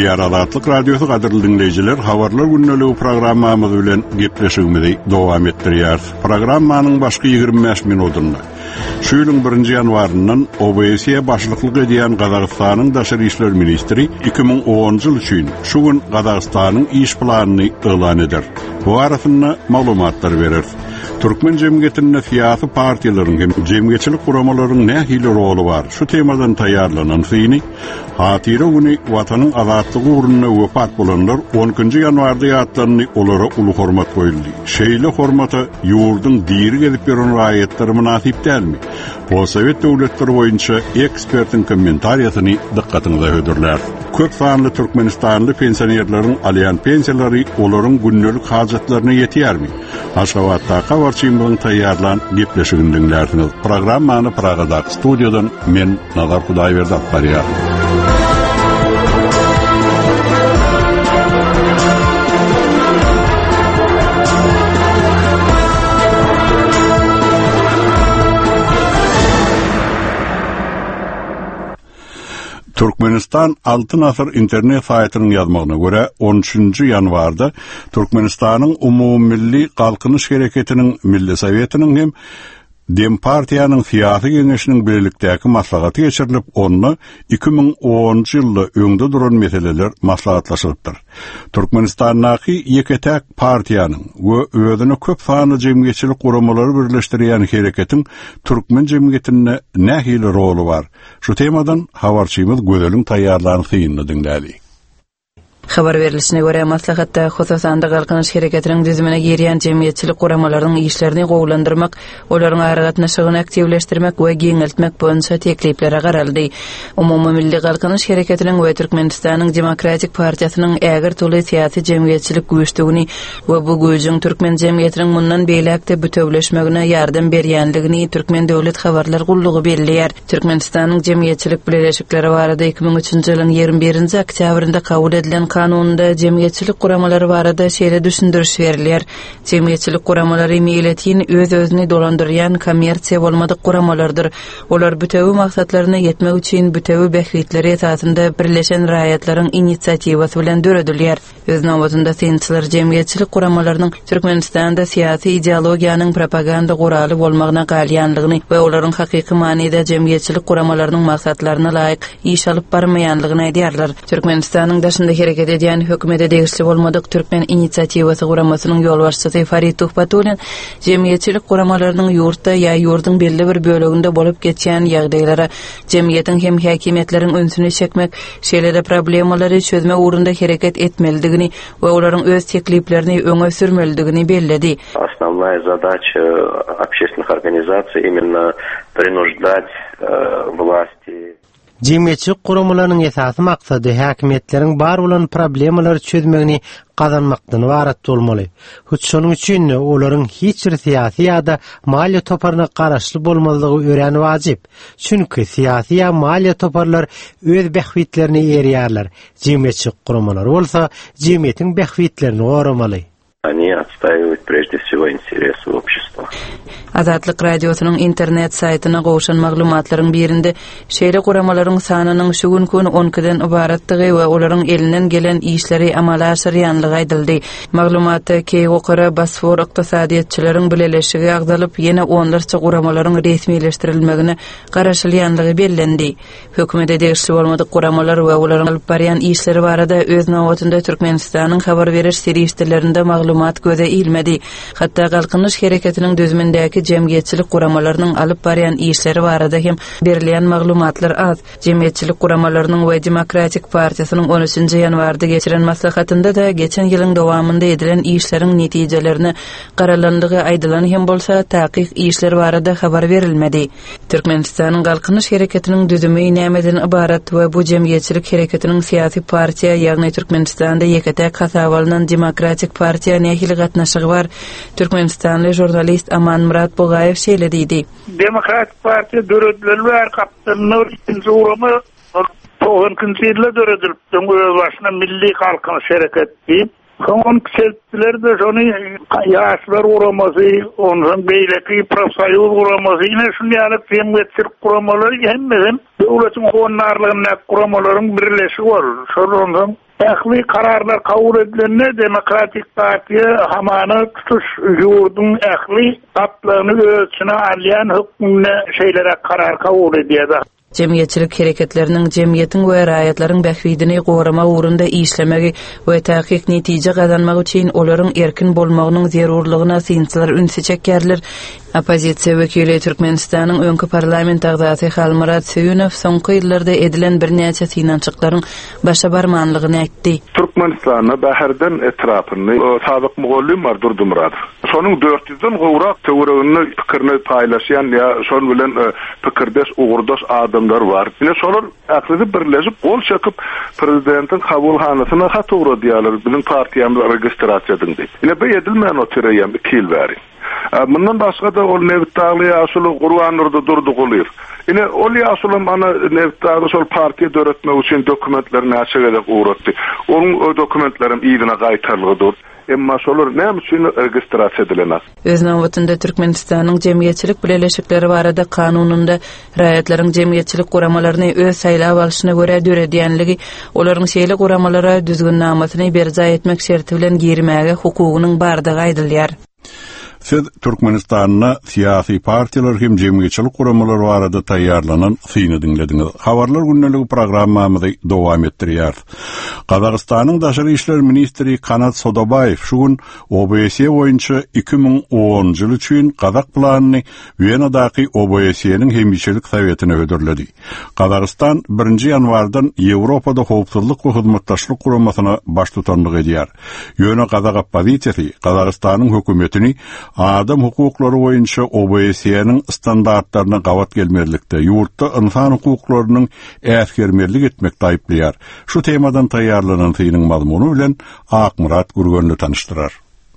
Diýär Azatlyk Radiosu gaderly dinleýijiler, habarlar günneligi programmamyz bilen gepleşigimizi dowam etdirýär. Programmanyň başky 25 minutunda şu ýylyň 1 ýanwaryndan OBSE başlyklyk edýän Gazagystanyň daşary işler ministri 2010 ýyl üçin şu gün Gazagystanyň iş planyny elan eder. Bu arasynda maglumatlar berer. Türkmen jemgyýetinde syýasy partiýalaryň hem jemgyýetçilik guramalaryň nähili roli bar? Şu temadan taýýarlanan syny hatira güni watanyň azatlygy uğruna wefat bolanlar 10-njy ýanwarda ýatlanyny olara uly hormat goýuldy. Şeýle hormata ýurdyň diri gelip beren raýatlary münasip dälmi? Bu Sowet döwletleri boýunça ekspertiň kommentariýasyny dikkatiňize hödürler. Köp sanly Türkmenistanly pensionerleriň alýan pensiýalary olaryň günnelik hajatlaryna ýetýärmi? Aşgabatda habarçymyň taýýarlan gepleşigini dinlersiniz. Programmany Pragadak studiýadan men Nazar Hudaýberdi atlarýar. Türkmenistan Altın Asır internet saytynyň ýazmagyna görä 13-nji ýanwarda Türkmenistanyň umummilli galkynyş hereketiniň Milli Sowetiniň hem Dem partiýanyň syýasy geňeşiniň birlikdäki maslahaty geçirilip, onu 2010 ýylda öňde duran meseleler maslahatlaşypdyr. Türkmenistandaky ýeketäk partiýanyň we özüne köp sanly jemgyýetçilik guramalary birleşdirýän hereketiň türkmen jemgyýetinde nähili roli bar? Şu temadan habarçymyz Gödeliň taýýarlanyny dinlädik. Habar berilişine göre maslahatda hususanda galkynyş hereketiniň düzümine girýän jemgyýetçilik guramalarynyň işlerini gowlandyrmak, olaryň aragatnaşygyny aktivleşdirmek we giňeltmek boýunça teklipleri garaldy. Umummilli galkynyş hereketiniň we Türkmenistanyň Demokratik Partiýasynyň ägir toly syýasy jemgyýetçilik güýçlügini we bu güýjüň türkmen jemgyýetiniň mundan beýlekde bütewleşmegine ýardam berýänligini Türkmen döwlet habarlar gullugy belliýär. Türkmenistanyň jemgyýetçilik bileşikleri barada 2003 ýylyň 21 oktýabrynda kabul edilen kanunda jemgyýetçilik guramalary barada şeýle düşündiriş berilýär. Jemgyýetçilik guramalary milletin öz-özüni dolandyrýan kommersiýa bolmadyk guramalardyr. Olar bütewi maksatlaryna ýetmek üçin bütewi behwitleri esasynda birleşen raýatlaryň inisiatiwasy bilen döredilýär. Öz nowatynda synçylar jemgyýetçilik guramalarynyň Türkmenistanda syýasy ideologiýanyň propaganda guraly bolmagyna galýanlygyny we olaryň hakyky manada jemgyýetçilik guramalarynyň maksatlaryna laýyk iş alyp barmaýanlygyny aýdýarlar. Türkmenistanyň daşynda hereket edýän hökümete degişli bolmadyk türkmen inisiatiwasy guramasynyň ýolbaşçysy Farid Tuhpatulin jemgyýetçilik guramalarynyň ýurtda ýa ýurdun belli bir böleginde bolup geçýän ýagdaýlara jemgyýetiň hem häkimetleriň öňsüne çekmek, şeýle-de problemalary çözmek uğrunda hereket etmelidigini we olaryň öz tekliplerini öňe sürmelidigini belledi. Основная задача общественных организаций именно принуждать власти. Jemgyýetçilik guramalarynyň esasy maksady häkimetleriň bar bolan problemalary çözmegini gazanmakdan ibaret bolmaly. Şonuň üçin olaryň hiç bir syýasy ýa-da maliýe toparyna garaşly bolmalydygy öýrän wajyp. Çünki syýasy ýa maliýe toparlar öz behwitlerini erýärler. Jemgyýetçilik guramalary bolsa, jemgyýetiň behwitlerini goramaly. Они отстаивают прежде всего интересы общества. Azatlyk radiosynyň internet saýtyna gowşan maglumatlaryň birinde şeýle guramalaryň sanynyň şu günkü 12-den ibaratdygy we olaryň elinden gelen işleri amala aşyrýanlygy aýdyldy. Maglumatda Keýgokara Basfor ykdysadyýetçileriň bileşigi agdalyp ýene onlarça guramalaryň resmileşdirilmegine garaşylýanlygy bellendi. Hökümete degişli bolmadyk guramalar we olaryň alyp barýan işleri barada öz nowatynda Türkmenistanyň habar beriş serýişlerinde maglumat göze ilmedi. Hatda galkynyş hereketiniň düzümindäki jemgyýetçilik guramalarynyň alyp barýan işleri barada hem berilýän maglumatlar az. Jemgyýetçilik guramalarynyň we Demokratik Partiýasynyň 13-nji ýanwarda geçiren maslahatynda da geçen ýylyň dowamynda edilen işleriň netijelerini garalandygy aýdylan hem bolsa taýyk işler barada habar berilmedi. Türkmenistanyň galkynyş hereketiniň düzümi nämeden ibarat we bu jemgyýetçilik hereketiniň syýasy partiýa ýagny Türkmenistanda ýeketäk hasabalynan Demokratik Partiýa nähili gatnaşygy bar. Türkmenistanly jurnalist Aman Murat Bogayev şeýle diýdi. Demokratik Partiýa döredilýär kapitanyň ikinji uramy 90-njy ýylda döredilip, öz başyna milli galkynyş hereket diýip, Son kişiler de şonu yaşlar uğraması, onun beyleki profsayol uğraması, yine şunu yani cemiyetçilik kuramaları hem devletin onlarlığına kuramaların birleşik var. Sonra ähli kararlar kabul edilenler Demokratik Partiye hamana tutuş yurdun ähli atlarını ölçüne alyan hükmüne şeylere karar kabul ediyor. Cemiyetçilik hareketlerinin cemiyetin we raýatlaryň bähwidini gorama uğrunda işlemegi we tahqiq netije kazanmak üçin olaryň erkin bolmagynyň zerurlygyna synçylar ünse çekýärler. Opozisiýa wekili Türkmenistanyň öňkü parlament agzasy Halmurat Söýünow soňky ýyllarda edilen bir näçe synançyklaryň başa barmanlygyny aýtdy. Türkmenistanyň bäherden etrapyny sabyk mugallym durdumrad. Şonuň 400-den gowrak töweregini pikirini paýlaşýan ýa şol bilen pikirdes ugurdaş adamlar var. Ine şolar akledy birleşip gol çekip prezidentin kabulhanasyna hat ugry diýerler. Bizim partiýamyz registrasiýa edildi. Ine bu edilmän o türeýän 2 ýyl bäri. Bundan başga da ol Nevtagly asyly Gurbanurda durdy golyr. Ine ol asyly mana Nevtagly şol partiýa döretmek üçin dokumentlerini açyk edip uğratdy. Onun o dokumentlerim ýylyna gaýtarlygydyr. Emma şolar näme üçin registrasiýa edilenär? Öz nowatynda Türkmenistanyň jemgyýetçilik bileşikleri barada kanununda raýatlaryň jemgyýetçilik guramalaryny öz saýlap alyşyna görä döredýänligi, olaryň şeýle guramalara düzgün namatyny berza etmek şerti bilen girmäge hukugynyň bardygy aýdylýar. Siz Türkmenistanyna siyasi partiýalar hem jemgyýetçilik guramalary barada taýýarlanan syny dinlediňiz. Habarlar günneligi programmamyzy dowam etdirýär. Qazaqstanyň Daşary işler ministri Kanat Sodabayev şu gün OBSE boýunça 2010 ýyl üçin Qazaq planyny Wienadaky OBSE'niň hemýeçilik sowetine ödürledi. Qazaqstan 1-nji ýanwardan Ýewropada howpsuzlyk we hyzmatdaşlyk guramasyna baş tutanlyk edýär. Ýöne Qazaq opozisiýasy Qazaqstanyň hökümetini adam hukuklary boýunça OBSE'niň standartlaryna gawat gelmezlikde ýurtda insan hukuklarynyň äsgermerlik etmekde aýplýar. Şu temadan taýýarlanan synyň mazmuny bilen Akmurat Gurgönlü tanıştyrar.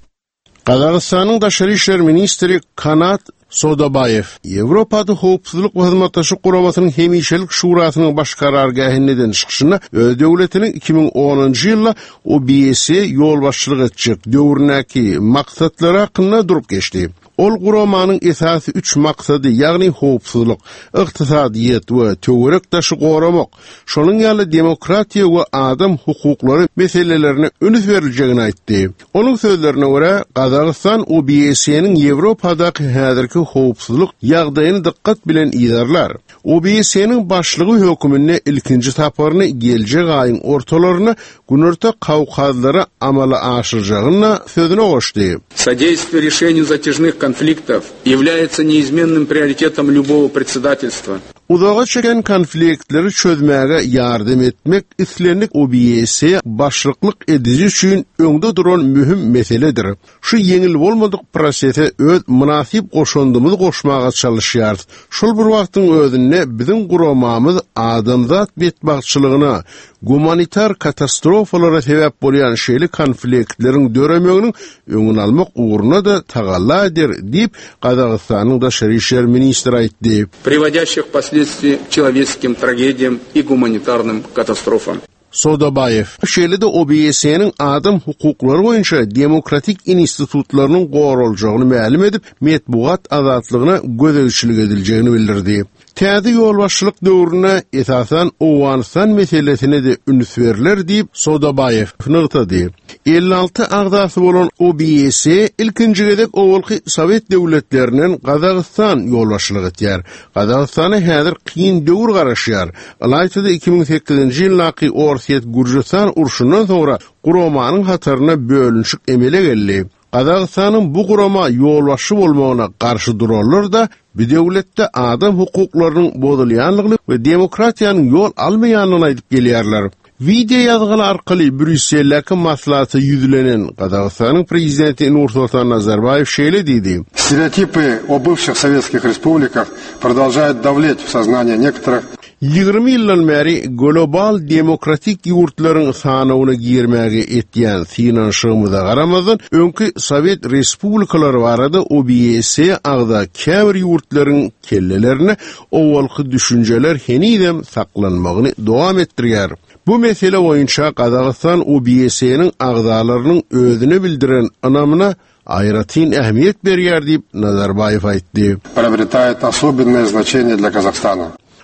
Qazaqstanyň Daşary işler ministri Kanat Sodabayev Ýewropada howpsuzlyk we hyzmatdaşlyk guramasynyň hemýeçilik şurasynyň baş karargahynyň çykyşyna öz döwletiniň 2010-njy ýylda OBSE ýol başçylyk etjek döwründäki maksatlary hakkynda durup geçdi. Ol guramanyň esasy 3 maksady, ýagny howpsuzlyk, ykdysadyýet we töwerekdaşy goramak, şonuň ýaly demokratiýa we adam hukuklary meselelerini önüs berilýägini aýtdy. Onuň sözlerine görä, Qazaqstan OBSE'niň Ýewropadaky häzirki howpsuzlyk ýagdaýyny dikkat bilen ýerler. OBSE'niň başlygy hökümine ilkinji taparyny geljek aýyň ortalaryna Günörte Kawkazlary amala aşyrjagyna sözüne goşdy. Содействие решению затяжных конфликтов является неизменным приоритетом любого председательства. Uzağa çeken konfliktleri çözmäge yardım etmek islenlik OBSE başlyqlyk edici üçin öňde duran mühim meseledir. Şu yeňil bolmadyk prosese öz münasip goşundymyzy goşmaga çalışýar. Şol bir wagtyň özünde biziň guramamyz adamzat betbagçylygyna, humanitar katastrofalara sebäp bolýan şeýle konfliktleriň döremeginiň öňüni almak uğruna da tagalla eder diýip Qazaqstanyň Daşary işler ministri aýtdy. Приводящих последствий человеческим трагедиям и гуманитарным катастрофам. Sodabayev şeýle de OBSE'niň adam hukuklary boýunça demokratik institutlarynyň goraljagyny ma'lum edip, metbuat azatlygyna gözegçilik ediljegini bildirdi. Täze ýolbaşçylyk döwrüne esasan Owganistan meselesine de üns berilýär diýip Sodabayev nygtady. 56 agzasy bolan OBSE ilkinji gedek owalky Sowet döwletlerinden Qazaqstan ýolbaşçylyk etýär. Qazaqstany häzir kyn döwür garaşýar. Alaytyda 2008-nji ýylaky Orset-Gürjistan urşundan sonra guramanyň hataryna bölünşik emele geldi. Qazaqstanyň bu gurama ýolbaşçy bolmagyna garşy durarlar da bir döwletde adam hukuklarynyň bozulýanlygyny we demokratiýanyň ýol almaýanyny aýdyp gelýärler. Video ýazgylar arkaly Brüsseldäki maslahaty ýüzlenen Qazaqstanyň prezidenti Nursultan Nazarbayev şeýle diýdi. Стереотипы о бывших советских республиках продолжают давлеть в сознание некоторых. 20 ýyldan beri global demokratik ýurtlaryň sanawyna girmäge etýän finanşymyza garamazdan öňkü Sowet respublikalary barada OBSE agda käbir ýurtlaryň kellelerine owalky düşünjeler henidem saklanmagyny dowam etdirýär. Bu mesele boýunça Qazaqstan OBSE'niň agzalarynyň özüne bildiren anamyna aýratyn ähmiýet berýär diýip Nazarbayev aýtdy. Приобретает особенное значение для Казахстана.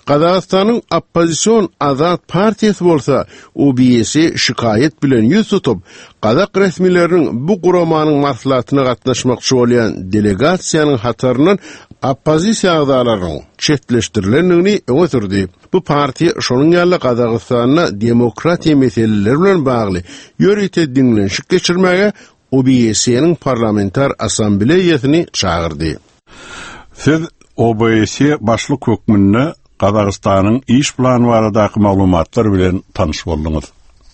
Qazaqstanyň Opposision Azat partiyasi bolsa OBS şikayet bilen yüz tutup Qazaq resmilerinin bu guramanyň maslahatyna gatnaşmakçy bolan delegasiýanyň hatarынан oppozisiýa agzalarynyň çetleşdirilendigini öňe sürdi. Bu partiýa şonuň ýaly Qazaqstanyna demokratiýa meseleleri bilen bagly ýörüte diňlenşik geçirmäge OBS-niň parlamentar assambleýasyny çağırdy. Siz OBS başlyk hökmünde Qazaqstanyň iş plany baradaky maglumatlar bilen tanyş boldyňyz.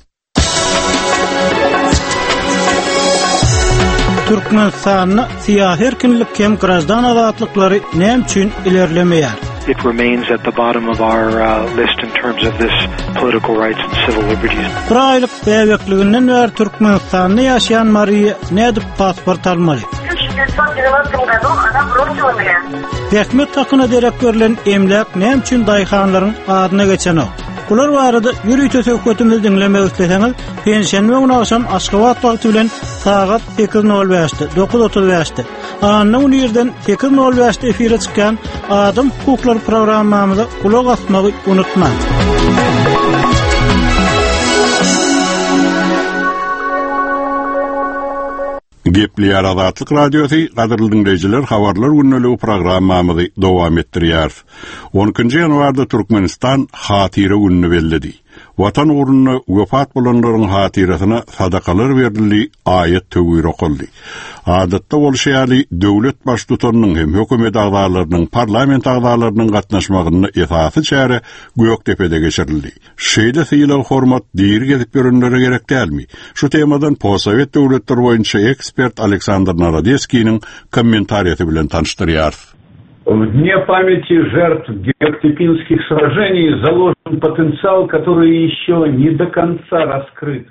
Türkmenistan'ın siyasi erkinlik hem grazdan azatlıkları nem üçün ilerlemeyer. It remains at the bottom of our list in terms of this political rights and civil liberties. Bir aylık bebekliginden beri Türkmenistan'da yaşayan Mariya ne edip pasport almalı? 1990 году она бросила меня. Hekmet hakkına derek verilen emlak nem üçün dayıhanların adına geçen o. Bular barada yürüyte söhbetimiz dinlemek isteseňiz, pensiýany öňüne aşan Aşgabat wagty bilen sagat 8:05'te 9:35'te. Anyň ýerden 8:05'te efire çykan Adam hukuklary programmamyza kulak asmagy unutmaň. Gepli Azatlyk Radiosu gaderly dinleyijiler, habarlar günneligi programmamyzy dowam etdirýär. 12-nji ýanwarda Türkmenistan hatira gününi belledi. Watan uğruna wefat bolanlaryň hatirasyna sadakalar berildi, aýat töwür okuldy. Adatda bolşaýaly döwlet baş tutanyň hem hökümet agzalarynyň parlament agzalarynyň gatnaşmagyny esasy çäre Göktepe'de geçirildi. Şeýle syýylan hormat diýir gezip görünleri gerek dälmi? Şu temadan Possovet döwletleri boýunça ekspert Aleksandr Narodeskiň kommentariýasy bilen tanıştyrýar. В Дне памяти жертв Геоктепинских сражений заложен потенциал, который еще не до конца раскрыт.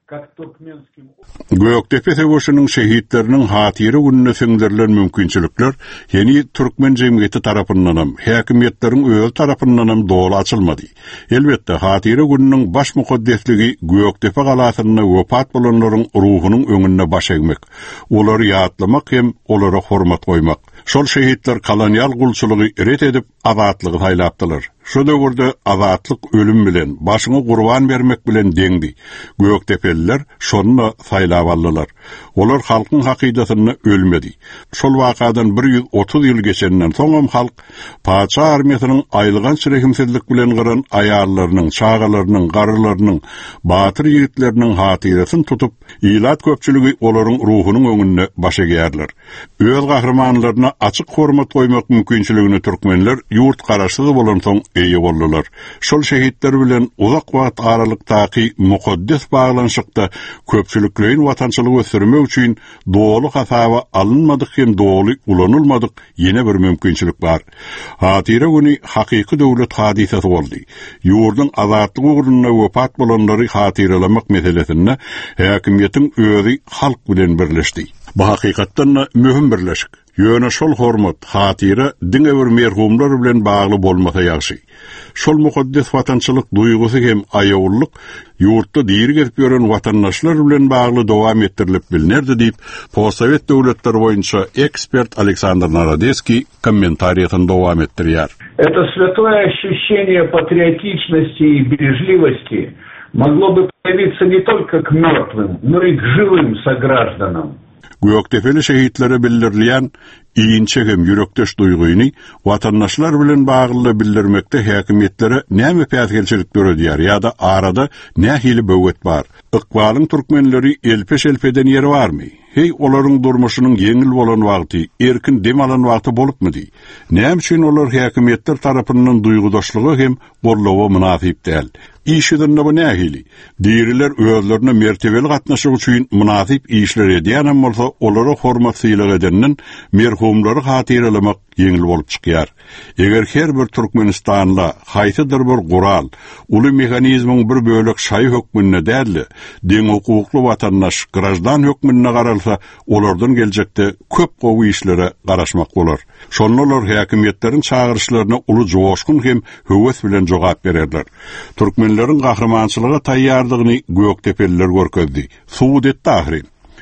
Göktepe Savaşynyň şehitleriniň hatira gününe siňdirilen mümkinçilikler ýeni Türkmen jemgyýeti tarapyndan häkimetleriň öz tarapyndan dogry açylmady. Elbetde hatira gününiň baş mukaddesligi Göktepe galasyna wefat bolanlaryň ruhunyň öňünde baş egmek, olary ýatlamak hem olara hormat goýmak. Şol şehitler kolonial gulçylygy ret edip azatlygy taýlapdylar. Şu döwürde azatlyk ölüm bilen, başyny gurban bermek bilen deňdi. Göktepeliler şonu taýlap aldylar. Olar halkyň hakydatyny ölmedi. Şol wakadan 130 ýyl geçenden soňam halk paça armiýasynyň aýlygan çirekimsizlik bilen gyran aýallarynyň, çağalarynyň, garrylarynyň, batyr ýigitleriniň hatirasyny tutup, ilat köpçüligi olaryň ruhunyň öňünde baş egýärler. Öz gahrmanlaryna açyk hormat goýmak mümkinçiligini türkmenler ýurt garaşsyz bolan soň eýe boldular. Şol şehitler bilen uzak wagt aralykdaky mukaddes baglanşykda köpçüliklerin watançylygy ösürmek üçin dogry hasaba alınmadyk hem dogry ulanylmadyk ýene bir mümkinçilik bar. Hatira güni hakyky döwlet hadisesi boldy. Ýurdun azatlygy ugruna wefat bolanlary hatırlamak meselesinde häkimiýetiň özi halk bilen birleşdi. Bu hakykatdan mühim birleşik. Ýöne şol hormat, hatira diňe bir merhumlar bilen bagly bolmasa ýaxşy. Şol mukaddes watançylyk duýgusy hem aýawullyk ýurtda diýir gezip ýören watandaşlar bilen bagly dowam etdirilip bilnerdi diýip Possovet döwletleri boýunça ekspert Aleksandr Narodeskiň kommentariýasyny dowam etdirýär. Это святое ощущение патриотичности и бережливости могло бы проявиться не только к мертвым, но и к живым согражданам. Göktepeli şehitleri bildirýän iýinçe hem ýürekdeş duýguny watandaşlar bilen bagly bildirmekde häkimetlere näme päsgelçilik görýär ýa-da arada nähili böwet bar. Ykbalyň türkmenleri elpeş-elpeden ýeri barmy? Hey, olaryň durmuşynyň ýeňil bolan wagty, erkin dem alan wagty bolupmydy? Näme üçin olar häkimetler tarapyndan duýgudaşlygy hem bollawa münasip däl? İşidinde bu nähili? Diýriler özlerine mertebeli gatnaşyk üçin münasip işler edýän bolsa, olara hormat syýlyk edenden merhumlary hatyrlamak ýeňil bolup çykýar. Eger her bir Türkmenistanla haýsydyr bir gural, uly mehanizmiň bir bölek şaý hökmüne däl, deň hukukly watandaş grajdan hökmüne garalsa, olardan geljekde köp gowy işlere garaşmak bolar. Şonlar häkimetleriň çağırışlaryna uly joşkun hem höwes bilen jogap bererler. Türkmenleriň gahrmançylyga taýýardygyny Göktepeliler görkezdi. Suud etdi ahire.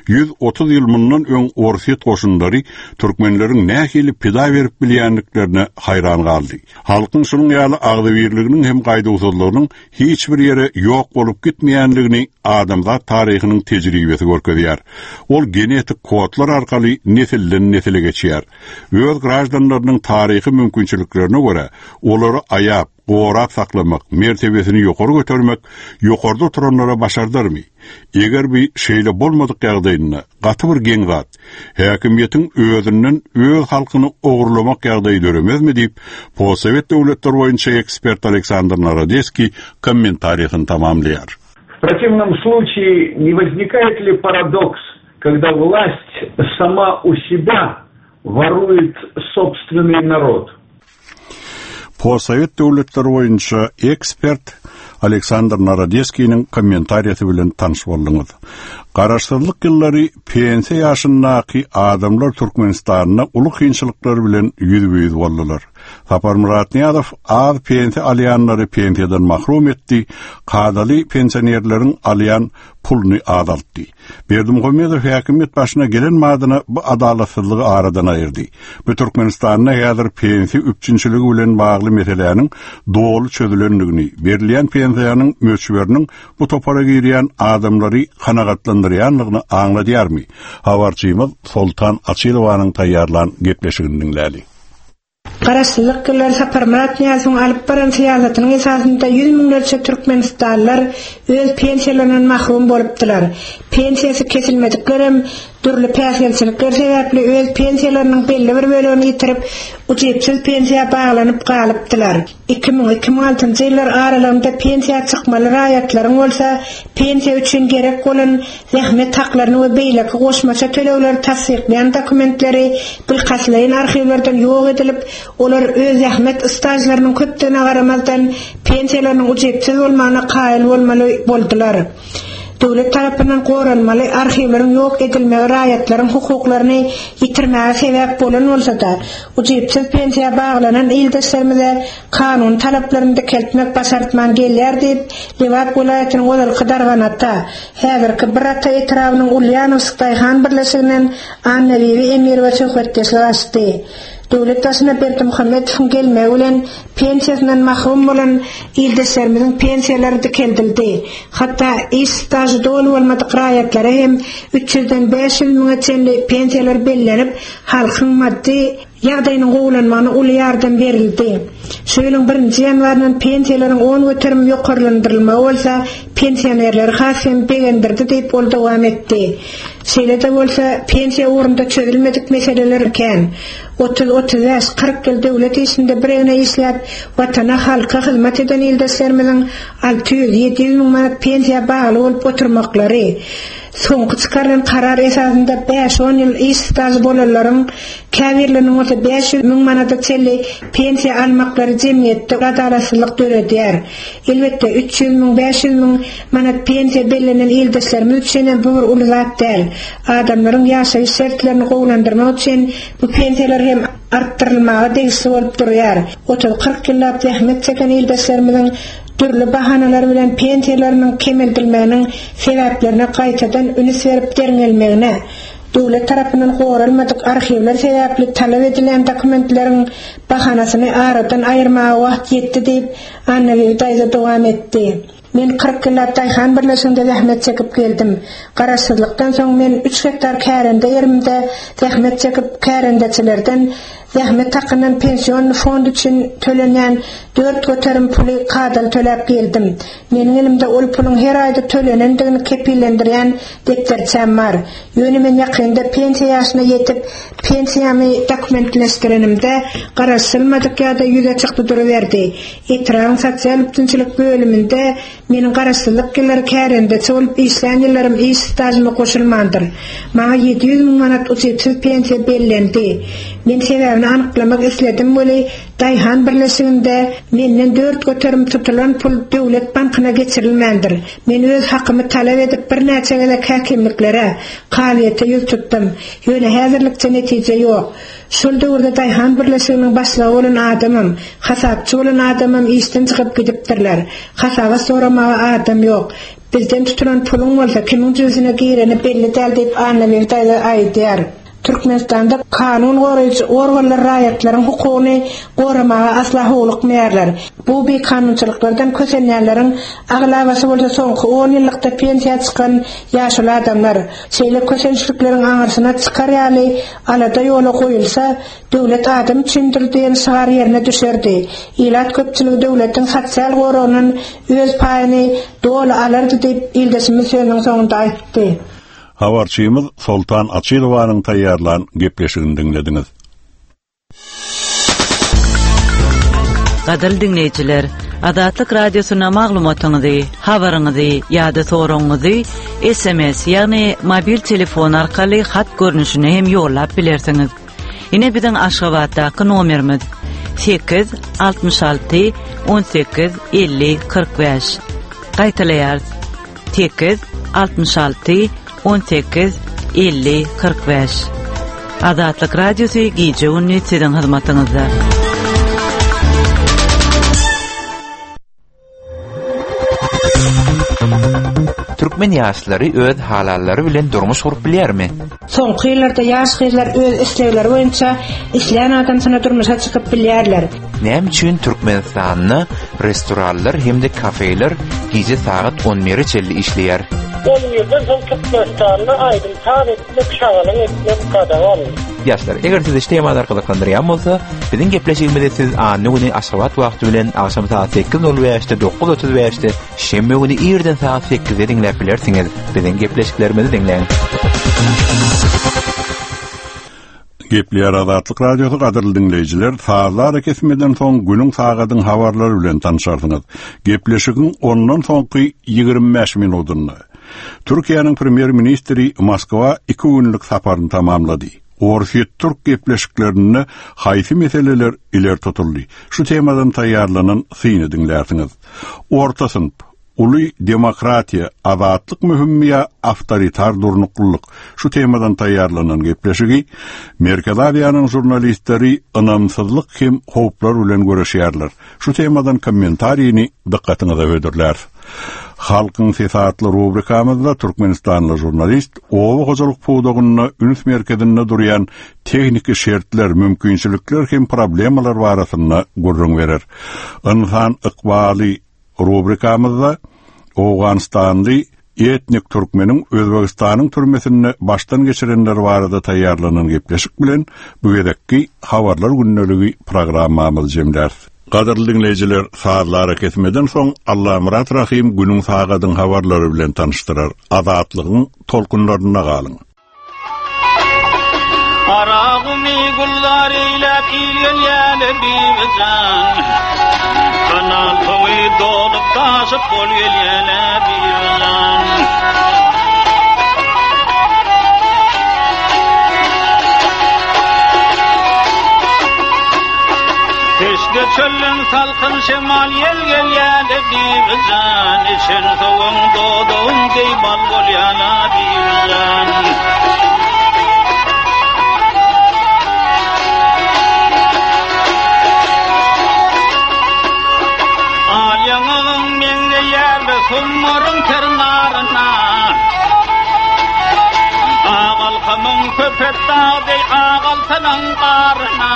130 ýyl mundan öň Orset goşunlary türkmenleriň nähili pida berip bilýänliklerine hayran galdy. Halkyň şunuň ýaly agdybirliginiň hem gaýda-usullarynyň hiç bir ýere ýok bolup gitmeýänligini adamzat taryhynyň tejribesi görkezýär. Ol genetik kodlar arkaly nesilden nesile geçýär. Öz grajdanlarynyň taryhy mümkinçiliklerine görä olary aýap, gorap saklamak, mertebesini ýokary götürmek, ýokarda turanlara başardarmy? Eger bir şeýle bolmadyk ýagdaýynda, gaty bir geň zat, häkimiýetiň özünden öz halkyny ogurlamak ýagdaýy döremezmi diýip, Possovet döwletleri boýunça ekspert Aleksandr Narodецкий комментарийын тамамlaýar. В противном случае не возникает ли парадокс, когда власть сама у себя ворует собственный народ? Possovet döwletleri boýunça ekspert Aleksandr Narodецкий'nin kommentariyeti bilen tanış boldyňyz. Garaşdyrlyk ýyllary pensiýa ýaşyndaky adamlar Türkmenistanyna uly kynçylyklar bilen ýüzbeýiz boldylar. Sapar Muratniýazow az pensiýa alýanlary pensiýadan mahrum etdi, kadaly pensionerleriň alýan pulny azaltdy. Berdimuhammedow häkimiýet başyna gelen madyna bu adalatsyzlygy aradan aýyrdy. Bu Türkmenistanyna häzir pensiýa üçinçiligi bilen bagly meselelerin dogry çözülendigini, berilýän pensiýanyň möçberiniň bu topara girýän adamlary kanagatlandyrýanlygyny aňladýarmy? Habarçymyz Sultan Açylowanyň taýýarlan gepleşigini dinläli. Garaşdyrlyk giller Sapar Muratniýazowyň alyp baran siýasatynyň esasynda 100 miňlerçe türkmenistanlylar öz pensiýalarinden mahrum bolupdylar. Pensiýasy kesilmediklerem türlü päsgelçilikler sebäpli öz pensiýalarynyň belli bir bölegini ýitirip, uçypsyz pensiýa baglanyp galypdylar. 2000-2006 ýyllar aralygynda pensiýa çykmalary aýatlaryň bolsa, pensiýa üçin gerek bolan zähmet haklaryny we beýleki goşmaça төлewleri tasdikleýän dokumentleri bilgaçlaýan arhiwlerden ýok edilip, olar öz zähmet stajlarynyň köpdigine garamazdan pensiýalarynyň uçypsyz bolmagyna gaýyl bolmaly boldular. Döwlet tarapyndan goranmaly arhiwleriň ýok edilmegi raýatlaryň hukuklaryny ýitirmäge sebäp bolan bolsa-da, uçypsyz pensiýa baglanan ýyldaşlarymyza kanun talaplaryny keltmek başartman gelýär diýip, Liwat welaýatynyň Ozalky Darwanatda häzirki bir ata etrawynyň Ulýanowsk Daýhan birleşiginiň annawiwi emir we söhbetdeşler açdy. Döwlet başyna Berdimuhammedowyň gelmegi bilen pensiýasynyň mahrum bolan ýyldaşlarymyzyň pensiýalary dikildildi. Hatda iş stajy dolu bolmadyk raýatlary hem 300-den 500 miňe çenli pensiýalar bellenip, halkyň maddi ýagdaýynyň gowlanmagyna uly ýardam berildi. Şu ýylyň 1-nji ýanwarynyň pensiýalaryň 10 göterim ýokarlandyrylmagy bolsa, pensionerler hasym begendirdi diýip ol dowam etdi. Şeýle-de bolsa, pensiýa urunda çözülmedik meseleler eken. 30-40 ýyl döwlet işinde birine işläp, watana halka hyzmat eden ýyldaşlarymyzyň 600-700 miň manat pensiýa bagly bolup oturmaklary, soňky çykarylan karar esasynda 5-10 ýyl iş stajy bolanlaryň käbirleriniň 500 miň manata çelli pensiýa almaklary jemgyýetde adalatsyzlyk döredýär. Elbetde 300 miň 500 miň manat pensiýa bellenen ýyldaşlarymyz üçin bu bir uly zat däl. Adamlaryň ýaşaýyş şertlerini gowlandyrmak üçin bu pensiýalar hem arttyrylmagy degisi bolup durýar. 30-40 ýyllap zähmet çeken ýyldaşlarymyzyň türlü bahanalar bilen pensiýalarynyň kemeltilmeginiň sebäplerine gaýtadan ünis berip derňelmegine, döwlet tarapyndan goralmadyk arhiwler sebäpli talap edilen dokumentleriň bahanasyny aradan aýyrmaga wagt ýetdi diýip annawiwi daýza dowam etdi. Men 40 ýyllap Daýhan birleşiginde zähmet çekip geldim. Garaşdyrlykdan soň men 3 hektar kärende ýerimde zähmet çekip kärendeçilerden zähmet hakkyndan pensiýon fondy üçin tölenýän 4 göterim puly kadal töläp geldim. Meniň elimde ol puluň her aýda tölenendigini kepillendirýän depterçem bar. Ýöne men ýakynda pensiýa ýaşyna ýetip pensiýamy dokumentleşdirenimde garaşdyrylmadyk ýa-da ýüze çykdy duruberdi. Etraň sosial bütünçilik bölüminde meniň garaşdyrlyk ýyllar kärende bolup işlän ýyllarym iş stajyma goşulmandyr. Maňa 700 miň manat uçypsyz pensiýa bellendi. Men sebäbini anyklamak isledim bolý, Daýhan birleşiginde menden 4 göterim tutulan pul döwlet bankyna geçirilmendir. Men öz hakymy talap edip bir näçe gele häkimliklere, kalyata ýüz tutdum. Ýöne häzirlikçe netije ýok. Şol döwürde Daýhan birleşiginiň başlygy bolan adamym, hasapçy bolan adamym işden çykyp gidipdirler. Hasaba soramaga adam ýok. Bizden tutulan pulun bolsa kimin yüzüne gireni belli däl diýip anlaýar aýdýar. Türkmenistanda kanun goraýjy organlar raýatlaryň hukugyny goramaga asla howlukmaýarlar. Bu bir kanunçylyklardan kösenýärleriň aglabasy bolsa soňky 10 ýyllykda pensiýa çykan ýaşly adamlar. Şeýle kösençilikleriň aňyrsyna çykar ýaly alada ýola goýulsa, döwlet adam üçindir diýen şahar ýerine düşerdi. Ilat köpçüligi döwletiň sosial goranyň öz paýyny doly alardy diýip ildesimiz ýöňüň soňunda aýtdy. Habarçymyz Sultan Açylowanyň taýýarlan gepleşigini dinlediňiz. Gadyr dinleýijiler, Adatlyk radiosyna maglumatyňyzy, habaryňyzy ýa-da soragyňyzy SMS ýagny mobil telefon arkaly hat görnüşine hem ýollap bilersiňiz. Ine biziň Aşgabatdaky nomerimiz 866 18 50 45. Gaýtalaýar 866 18 50 45. Adatlyk radiosy gije ünni sizin hyzmatyňyzda. Türkmen ýaşlary öz halallary bilen durmuş gurup bilýärmi? Soňky ýyllarda ýaş gyzlar öz islegleri boýunça isleýän adamsyna durmuşa çykyp bilýärler. Näme üçin Türkmenistanyň restoranlar hemde kafeler gije saat 11:00 işleýär? 11'de son Türkmenistan'da aydın tarihli şağalın etmek kadar olmuş. Yaşlar, eger siz işleyemad arkalıklandırıyan bolsa, bizim gepleşigimizde siz anı günü Aşgabat wagty bilen akşam saat 8:05'te 9:35'te şemme günü ýerden saat 8'de dinläp bilersiňiz. Bizim gepleşiklerimizi dinleyin. Gepleýär Adatlyk radiosu gaderly dinleýijiler, saatlar kesmeden soň günüň sagatyň habarlary bilen tanışarsyňyz. Gepleşigiň ondan soňky 25 minutyny. Türkiýanyň premier ministri Moskwa 2 günlük saparyny tamamlady. Orfiyet Türk gepleşiklerini haýsy meseleler iler tutuldy. Şu temadan taýýarlanan syny dinlersiňiz. Orta sınıf, uly demokratiýa, adatlyk mühimmiýa, awtoritar durnuklyk. Şu temadan taýýarlanan gepleşigi Merkez Aziýanyň jurnalistleri ynamsyzlyk hem howplar bilen görüşýärler. Şu temadan kommentariýini dikkatiňize öýdürler. Halkyň sesatly rubrikamyzda Türkmenistanly jurnalist owa gojalyk puwdagyny Ünüs merkezinde durýan teknik şertler, mümkinçilikler hem problemalar barasyna gurrun berer. Insan ykbaly rubrikamyzda Awganistanly etnik türkmeniň Özbegistanyň türmesinde baştan geçirenler barada taýýarlanan gepleşik bilen bu gedekki habarlar günneligi programmamyz jemler. Gaderly dinleýijiler, saatlara kesmeden soň Allah Murat Rahim günüň sagatyň habarlary bilen tanıştyrar. Adatlygyň tolkunlaryna galyň. Arağımı gullar eylep ilgel bizan. Kanal toy dolup taşıp kol gel bizan. Teşke çöllün salkın şemal yel bizan. İçen soğun doğduğun geybal gol yana bizan. Kummarın kernarına Ağal kamın köpet dağday ağal sanan qarına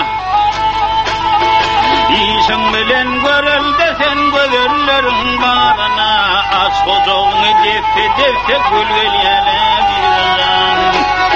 İşin bilen görülde sen gözüllerin barına Aşk ocuğunu defte gülgel yana bizan